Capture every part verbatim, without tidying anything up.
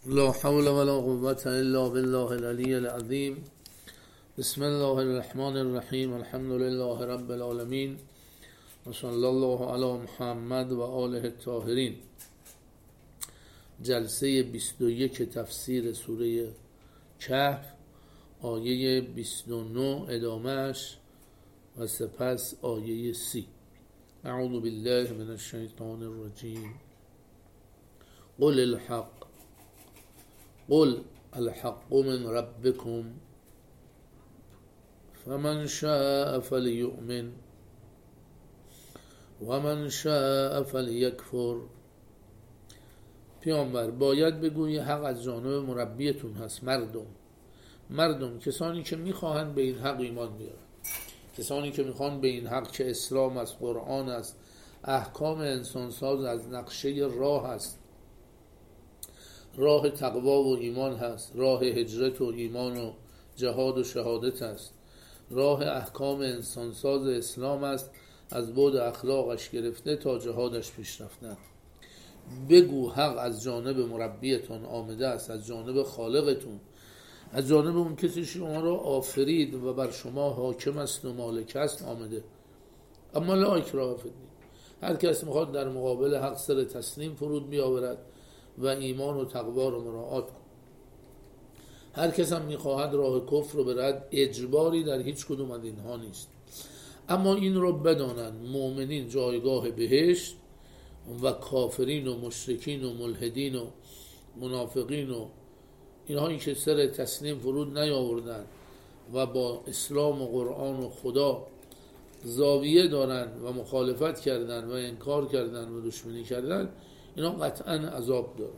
لا حول ولا قوة إلا بالله العلي العظيم. بسم الله الرحمن الرحیم. الحمد لله رب العالمین و صلی الله علی محمد و آله الطاهرین. جلسه بیست و یک تفسیر سوره کهف، آیه بیست و نه ادامهش و سپس آیه سی. اعوذ بالله من الشیطان الرجیم. قل الحق قل الحق من ربكم فمن شاء فليؤمن ومن شاء فليكفر. پیامبر باید بگویی حق از جانب مربیتون هست. مردم مردم کسانی که میخواهند به این حق ایمان بیارن، کسانی که میخوان به این حق که اسلام است، قرآن است، احکام انسانساز از نقشه راه است، راه تقوا و ایمان هست، راه هجرت و ایمان و جهاد و شهادت است، راه احکام انسانساز اسلام است، از بعد اخلاقش گرفته تا جهادش پیش رفتن. بگو حق از جانب مربیتون آمده است، از جانب خالقتون، از جانب اون کسی شما را آفرید و بر شما حاکم است و مالک است آمده. اما لا اکراه فی الدین. هر کس میخواد در مقابل حق سر تسلیم فرود بیاورد و ایمان و تقوا رو مراعات کن. هر کس هم میخواهد راه کفر رو برد، اجباری در هیچ کدوم از اینها نیست. اما این رو بدانند مؤمنین جایگاه بهشت و کافرین و مشرکین و ملحدین و منافقین و اینهایی که سر تسلیم فرود نیاوردن و با اسلام و قرآن و خدا زاویه دارن و مخالفت کردن و انکار کردن و دشمنی کردن، اینا قطعا عذاب دارن.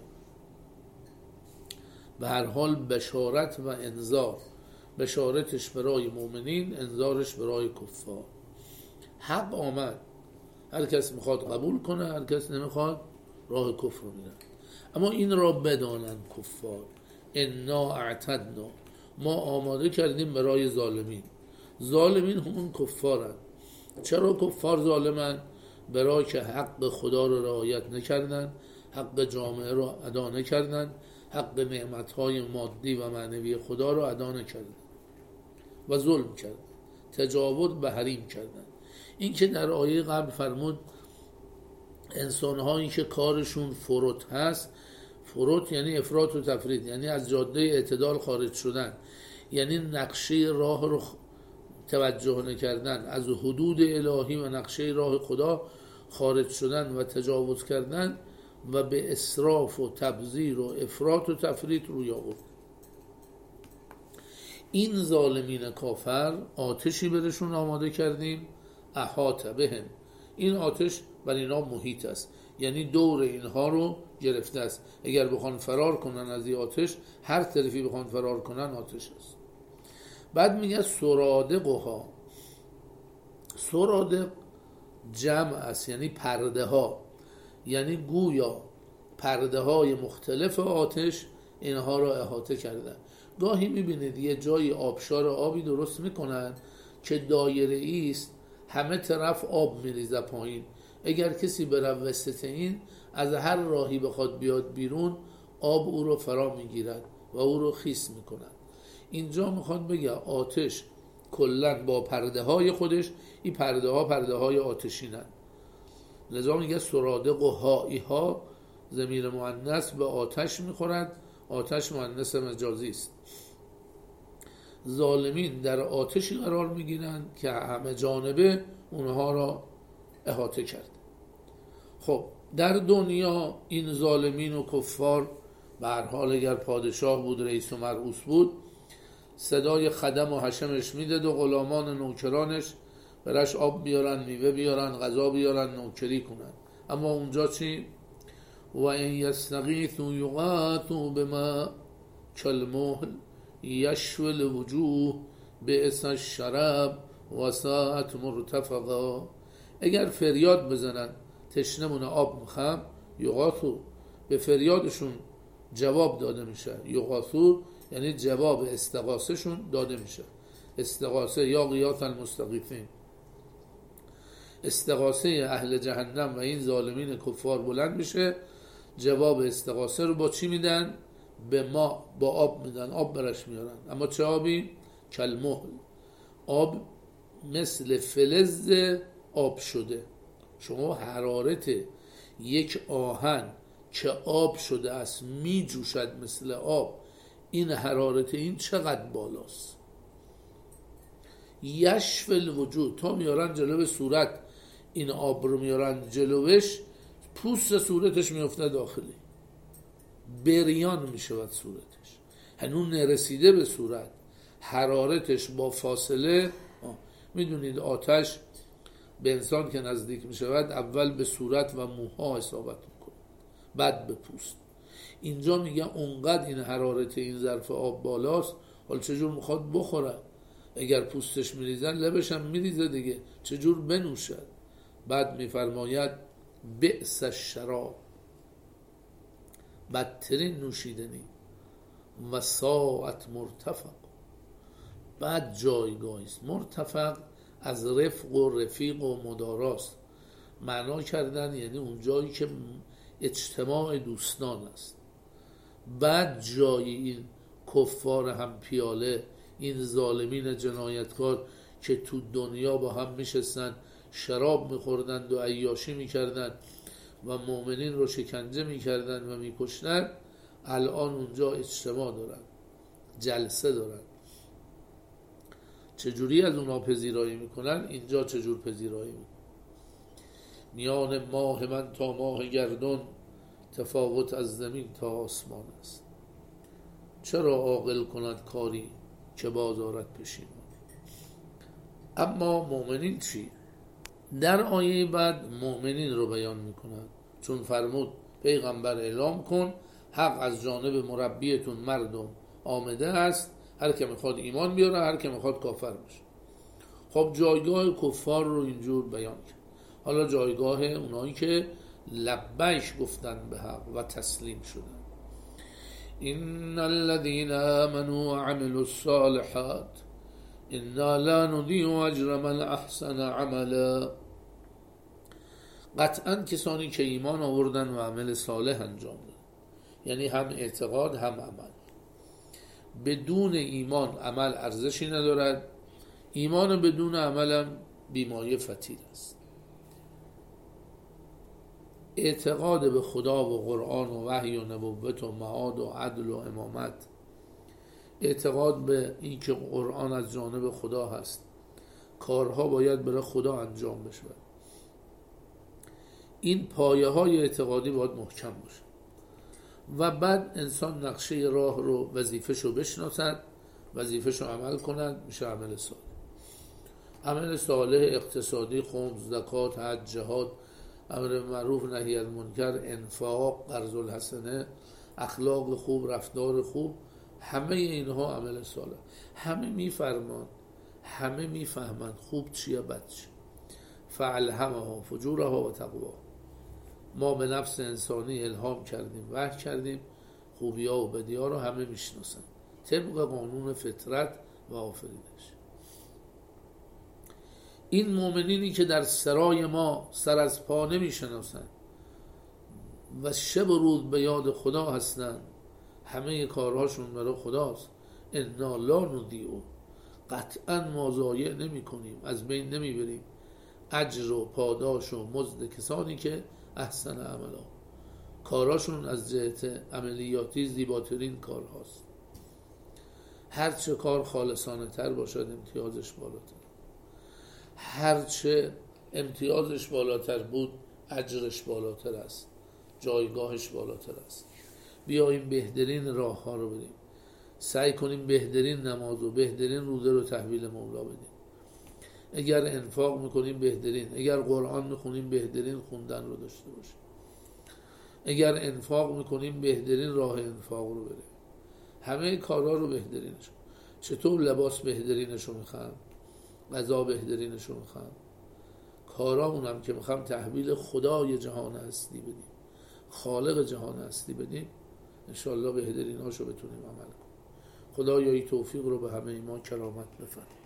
به هر حال بشارت و انذار، بشارتش برای مؤمنین، انذارش برای کفار. حق آمد، هر کس میخواد قبول کنه، هر کس نمیخواد راه کفر رو میره. اما این را بدانن کفار، انا اعتدنا، ما آماده کردیم برای ظالمین. ظالمین همون کفارن. چرا کفار ظالمن؟ برای که حق خدا رو رعایت نکردن، حق جامعه رو ادا نکردن، حق نعمتهای مادی و معنوی خدا رو ادا نکردن و ظلم کردن، تجاوز به حریم کردن. این که در آیه قبل فرمود انسانهایی که کارشون فروت هست، فروت یعنی افراط و تفرید، یعنی از جاده اعتدال خارج شدن، یعنی نقشه راه رو توجه نکردن، از حدود الهی و نقشه راه خدا خارج شدن و تجاوز کردن و به اسراف و تبذیر و افراط و تفرید روی آورد. این ظالمین کافر آتشی برشون آماده کردیم، احاطه بهم، این آتش بر اینا محیط است، یعنی دور اینها رو گرفته است. اگر بخوان فرار کنن از این آتش، هر طرفی بخوان فرار کنن آتش است. بعد میگه سرادقها، سرادق جمع است، یعنی پرده ها، یعنی گویا پرده های مختلف آتش اینها را احاطه کردن. گاهی میبینید یه جای آبشار آبی درست میکنن که دایره است، همه طرف آب میریزه پایین. اگر کسی بره وسط این، از هر راهی بخواد بیاد بیرون، آب او رو فرا میگیرد و او رو خیس میکند. اینجا میخواد بگه آتش کلن با پرده های خودش، این پرده ها پرده های آتشینن. لذا میگه سرادق و هایی ها ضمیر مؤنث به آتش میخورد، آتش مؤنث مجازی است. ظالمین در آتشی قرار میگیرند که همه جانبه اونها را احاطه کرد. خب در دنیا این ظالمین و کفار به هر حال اگر پادشاه بود، رئیس و مرئوس بود، صدای خدم و حشمش میداد و غلامان نوکرانش برش آب بیارن، میوه بیارن، غذا بیارن، نوکری کنن. اما اونجا چی؟ و این یستغیثوا یغاثوا بماء کالمهل یشوی الوجوه بئس الشراب وساءت مرتفقا. اگر فریاد بزنن تشنمون آب میخوام، یغاثوا، به فریادشون جواب داده میشه. یغاثوا یعنی جواب استغاثه شون داده میشه. استغاثه یا غیاث المستغیثین، استغاثه اهل جهنم و این ظالمین کفار بلند میشه، جواب استغاثه رو با چی میدن؟ به ما با آب میدن، آب برش میارن. اما چه آبی؟ کلمهل، آب مثل فلز آب شده. شما حرارت یک آهن که آب شده است می جوشد مثل آب، این حرارت این چقدر بالاست. یشف الوجود، تا میارن جلو صورت، این آب رو میارن جلوش، پوست صورتش میفته داخلی، بریان میشود صورتش، هنوز نرسیده به صورت، حرارتش با فاصله. میدونید آتش به انسان که نزدیک میشود اول به صورت و موها اصابت میکنه، بعد به پوست. اینجا میگن اونقدر این حرارت این ظرف آب بالاست، حالا چجور میخواد بخوره؟ اگر پوستش میریزن لبش هم میریزه دیگه، چجور بنوشد؟ بعد میفرماید بئس الشراب، بدترین نوشیدنی، و ساعت مرتفق، بعد جایگاهی است. مرتفق از رفق و رفیق و مداراست معنا کردن، یعنی اون جایی که اجتماع دوستان است. بعد جای این کفار هم پیاله، این ظالمین جنایتکار که تو دنیا با هم میشستن شراب میخوردند و عیاشی میکردند و مؤمنین رو شکنجه میکردند و میکشتند، الان اونجا اجتماع دارن، جلسه دارن. چجوری از اونها پذیرایی میکنن؟ اینجا چجور پذیرایی میکنن؟ میان ماه من تا ماه گردون، تفاوت از زمین تا آسمان است. چرا عاقل کند کاری که بازارت پشیمان؟ اما مؤمنین چی؟ در آیه بعد مؤمنین رو بیان میکنن، چون فرمود پیغمبر اعلام کن حق از جانب مربیتون مردم آمده است، هر که میخواد ایمان بیاره، هر که میخواد کافر بشه. خب جایگاه کفار رو اینجور بیان کرد. حالا جایگاه اونایی که لبیک گفتن به حق و تسلیم شدن. ان الذين آمنوا وعملوا الصالحات انا لا نضيع اجر من احسن عملا. قطعا کسانی که ایمان آوردن و عمل صالح انجام دادن، یعنی هم اعتقاد هم عمل. بدون ایمان عمل ارزشی ندارد، ایمان بدون عمل هم بیمایه فتیل است. اعتقاد به خدا و قرآن و وحی و نبوت و معاد و عدل و امامت، اعتقاد به این که قرآن از جانب خدا هست، کارها باید برای خدا انجام بشه، این پایه های اعتقادی باید محکم باشه. و بعد انسان نقشه راه رو، وظیفه شو بشناسد، وظیفه شو عمل کند، میشه عمل صالح. عمل صالح اقتصادی، خمس، زکات، حج، جهاد، امر معروف نهی از منکر، انفاق، قرض الحسنه، اخلاق خوب، رفتار خوب، همه اینها عمل صالح. همه میفرمان، همه میفهمند خوب چیه بد چیه. فالهمها فجورها و تقواها. ما به نفس انسانی الهام کردیم، وحی کردیم، خوبی‌ها و بدی‌ها رو همه میشناسن طبق قانون فطرت و آفرینش. این مؤمنینی که در سرای ما سر از پا نمیشناسن و شب و روز به یاد خدا هستن، همه کارهاشون برای خداست. انا لا نضیع، قطعا ما ضایع نمی کنیم، از بین نمی بریم اجر و پاداش و مزد کسانی که احسن عملا، کاراشون از جهت عملیاتی زیباترین کار هاست. هرچه کار خالصانه تر باشد امتیازش بالاتر، هرچه امتیازش بالاتر بود اجرش بالاتر است، جایگاهش بالاتر است. بیاییم بهترین راه ها رو بریم، سعی کنیم بهترین نماز و بهترین روزه رو تحویل مولا بدیم. اگر انفاق میکنیم بهترین، اگر قرآن میخونیم بهترین خوندن رو داشته باشیم، اگر انفاق میکنیم بهترین راه انفاق رو بریم. همه کارا رو بهترینش. چطور لباس بهترینش رو میخوام، غذا بهترینش رو میخوام، کارامون هم که میخوام تحویل خدای جهان هستی بدیم، خالق جهان هستی بدیم، انشاءالله بهتریناشو بتونیم عمل کنیم. خدایایی توفیق رو به همه ما کرامت بفرمایه.